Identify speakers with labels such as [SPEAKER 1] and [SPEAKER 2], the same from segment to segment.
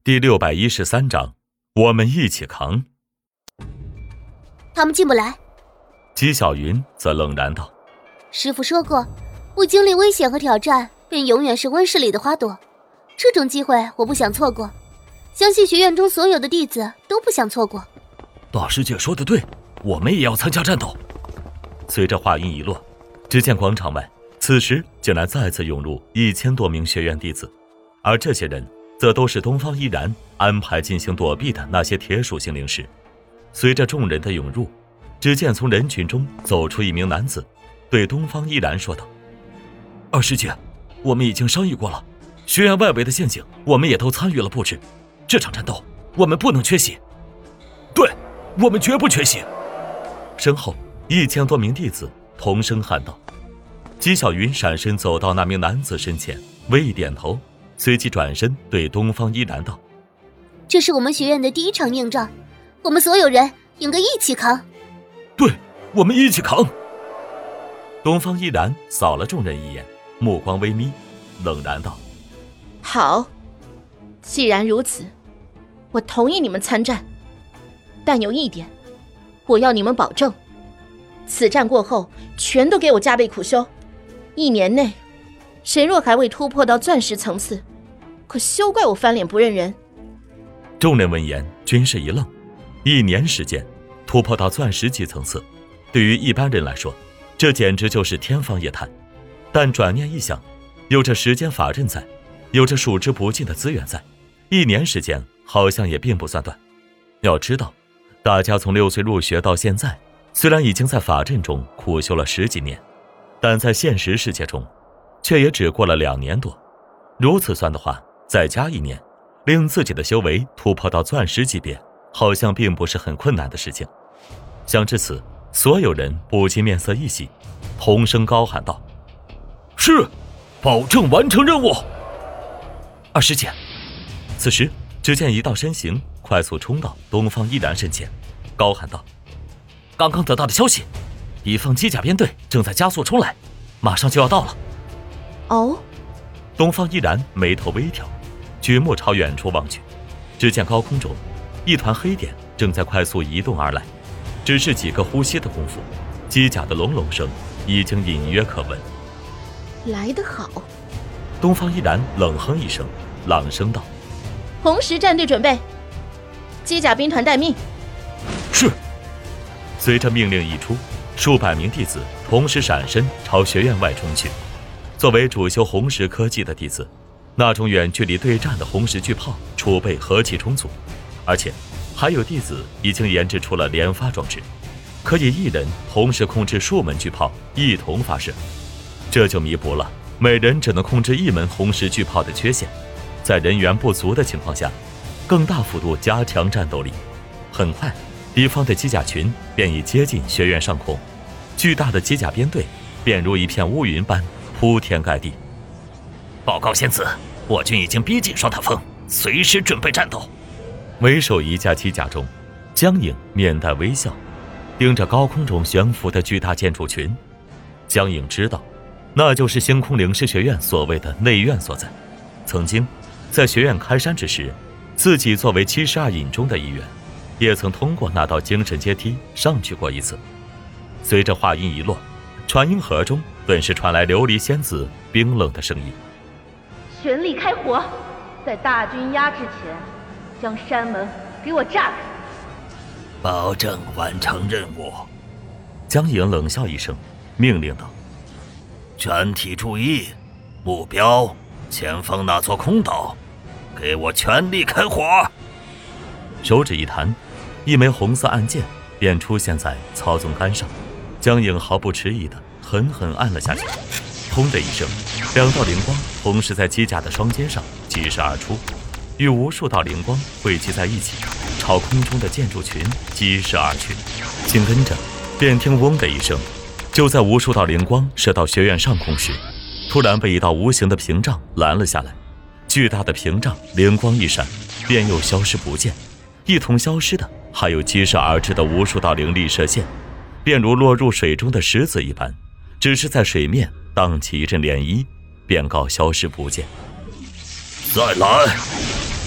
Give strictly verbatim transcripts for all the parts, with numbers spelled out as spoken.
[SPEAKER 1] 第六百一十三章，我们一起扛。
[SPEAKER 2] 他们进不来。
[SPEAKER 1] 姬小云则冷然道：
[SPEAKER 2] 师父说过，不经历危险和挑战，便永远是温室里的花朵。这种机会我不想错过，相信学院中所有的弟子都不想错过。
[SPEAKER 3] 大师姐说的对，我们也要参加战斗。
[SPEAKER 1] 随着话音一落，只见广场外此时竟然再次涌入一千多名学院弟子，而这些人则都是东方依然安排进行躲避的那些铁属性灵师。随着众人的涌入，只见从人群中走出一名男子，对东方依然说道：
[SPEAKER 3] 二师姐，我们已经商议过了，学院外围的陷阱我们也都参与了布置，这场战斗我们不能缺席。对，我们绝不缺席。
[SPEAKER 1] 身后一千多名弟子同声喊道。姬小云闪身走到那名男子身前，微一点头，随即转身对东方依然道：
[SPEAKER 2] 这是我们学院的第一场硬仗，我们所有人应该一起扛。
[SPEAKER 3] 对，我们一起扛。
[SPEAKER 1] 东方依然扫了众人一眼，目光微眯，冷然道：
[SPEAKER 4] 好，既然如此，我同意你们参战，但有一点，我要你们保证，此战过后全都给我加倍苦修，一年内谁若还未突破到钻石层次，可休怪我翻脸不认人。
[SPEAKER 1] 众人闻言均是一愣，一年时间突破到钻石级层次，对于一般人来说这简直就是天方夜谭，但转念一想，有着时间法阵在，有着数之不尽的资源在，一年时间好像也并不算短。要知道大家从六岁入学到现在，虽然已经在法阵中苦修了十几年，但在现实世界中却也只过了两年多。如此算的话，再加一年，令自己的修为突破到钻石级别，好像并不是很困难的事情。想至此，所有人不禁面色一喜，同声高喊道：
[SPEAKER 3] 是，保证完成任务。
[SPEAKER 1] 二师姐。此时只见一道身形快速冲到东方依然身前，高喊道：
[SPEAKER 3] 刚刚得到的消息，敌方机甲编队正在加速冲来，马上就要到了。
[SPEAKER 4] 哦。
[SPEAKER 1] 东方依然眉头微挑，举目朝远处望去，只见高空中一团黑点正在快速移动而来，只是几个呼吸的功夫，机甲的隆隆声已经隐约可闻。
[SPEAKER 4] 来得好。
[SPEAKER 1] 东方依然冷哼一声，朗声道：
[SPEAKER 4] 红石战队准备，机甲兵团待命。
[SPEAKER 3] 是。
[SPEAKER 1] 随着命令一出，数百名弟子同时闪身朝学院外冲去。作为主修红石科技的弟子，那种远距离对战的红石巨炮储备何其充足，而且还有弟子已经研制出了连发装置，可以一人同时控制数门巨炮一同发射，这就弥补了每人只能控制一门红石巨炮的缺陷，在人员不足的情况下，更大幅度加强战斗力。很快，敌方的机甲群便已接近学院上空，巨大的机甲编队便如一片乌云般铺天盖地。
[SPEAKER 3] 报告仙子，我军已经逼近双塔峰，随时准备战斗。
[SPEAKER 1] 为首一架机甲中，江颖面带微笑，盯着高空中悬浮的巨大建筑群。江颖知道，那就是星空灵师学院所谓的内院所在。曾经在学院开山之时，自己作为七十二隐中的一员，也曾通过那道精神阶梯上去过一次。随着话音一落，传音盒中顿时传来琉璃仙子冰冷的声音：
[SPEAKER 5] 全力开火，在大军压制前将山门给我炸开。
[SPEAKER 3] 保证完成任务。
[SPEAKER 1] 江颖冷笑一声，命令道：
[SPEAKER 3] 全体注意，目标前方那座空岛，给我全力开火。
[SPEAKER 1] 手指一弹，一枚红色按键便出现在操纵杆上，江颖毫不迟疑地狠狠按了下去。轰的一声，两道灵光同时在机甲的双肩上疾射而出，与无数道灵光汇集在一起，朝空中的建筑群疾射而去。紧跟着便听嗡的一声，就在无数道灵光射到学院上空时，突然被一道无形的屏障拦了下来。巨大的屏障灵光一闪，便又消失不见，一同消失的还有激射而至的无数道灵力射线，便如落入水中的石子一般，只是在水面荡起一阵涟漪，便告消失不见。
[SPEAKER 3] 再来！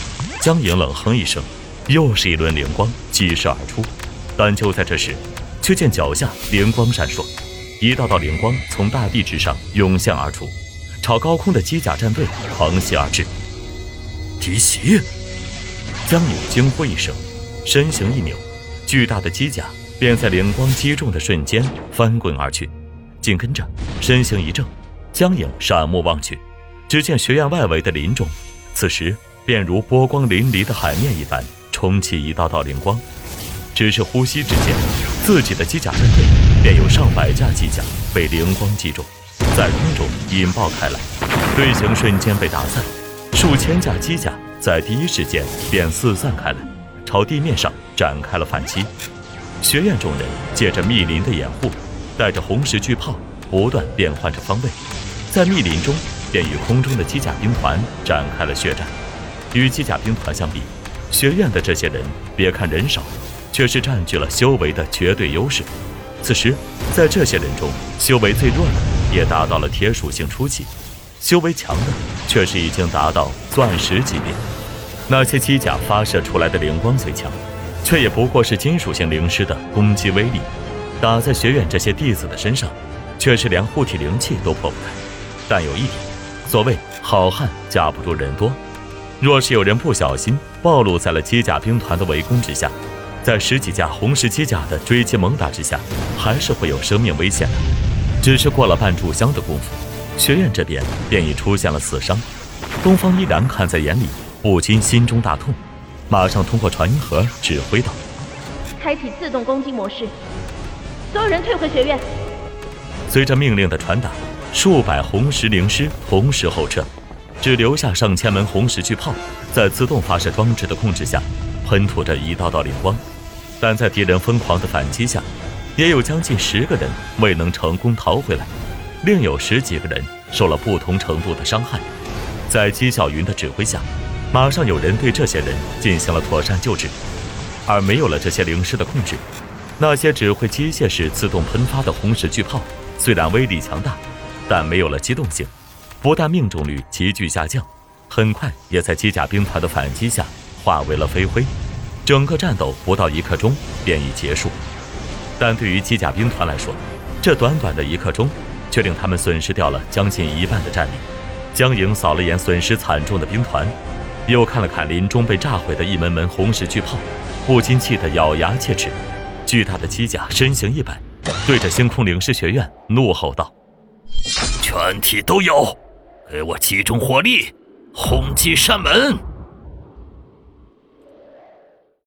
[SPEAKER 1] 江莹冷哼一声，又是一轮灵光疾射而出。但就在这时，却见脚下灵光闪烁，一道道灵光从大地之上涌现而出，朝高空的机甲战队狂袭而至。
[SPEAKER 3] 敌袭！
[SPEAKER 1] 江颖惊呼一声，身形一扭，巨大的机甲便在灵光击中的瞬间翻滚而去。紧跟着身形一怔，江颖闪目望去，只见学院外围的林中，此时便如波光粼粼的海面一般，冲起一道道灵光。只是呼吸之间，自己的机甲战队便有上百架机甲被灵光击中，在空中引爆开来，队形瞬间被打散，数千架机甲在第一时间便四散开来，朝地面上展开了反击。学院众人借着密林的掩护，带着红石巨炮不断变换着方位，在密林中便与空中的机甲兵团展开了血战。与机甲兵团相比，学院的这些人别看人少，却是占据了修为的绝对优势。此时在这些人中，修为最弱的也达到了铁属性初期，修为强的却是已经达到钻石级别。那些机甲发射出来的灵光虽强，却也不过是金属性灵师的攻击威力，打在学院这些弟子的身上，却是连护体灵气都破不开。但有一点，所谓好汉架不住人多，若是有人不小心暴露在了机甲兵团的围攻之下，在十几架红石机甲的追击猛打之下，还是会有生命危险的。只是过了半炷香的功夫，学院这边便已出现了死伤。东方依然看在眼里，不禁心中大痛，马上通过传音盒指挥道：
[SPEAKER 5] 开启自动攻击模式，所有人退回学院。
[SPEAKER 1] 随着命令的传达，数百红石灵师同时后撤，只留下上千门红石巨炮在自动发射装置的控制下喷吐着一道道灵光。但在敌人疯狂的反击下，也有将近十个人未能成功逃回来，另有十几个人受了不同程度的伤害。在姬小云的指挥下，马上有人对这些人进行了妥善救治。而没有了这些灵师的控制，那些只会机械式自动喷发的红石巨炮虽然威力强大，但没有了机动性，不但命中率急剧下降，很快也在机甲兵团的反击下化为了飞灰。整个战斗不到一刻钟便已结束。但对于机甲兵团来说，这短短的一刻钟却令他们损失掉了将近一半的战力。江莹扫了眼损失惨重的兵团，又看了看林中被炸毁的一门门红石巨炮，不禁气得咬牙切齿。巨大的机甲身形一摆，对着星空灵师学院怒吼道：
[SPEAKER 3] 全体都有，给我集中火力，轰击山门！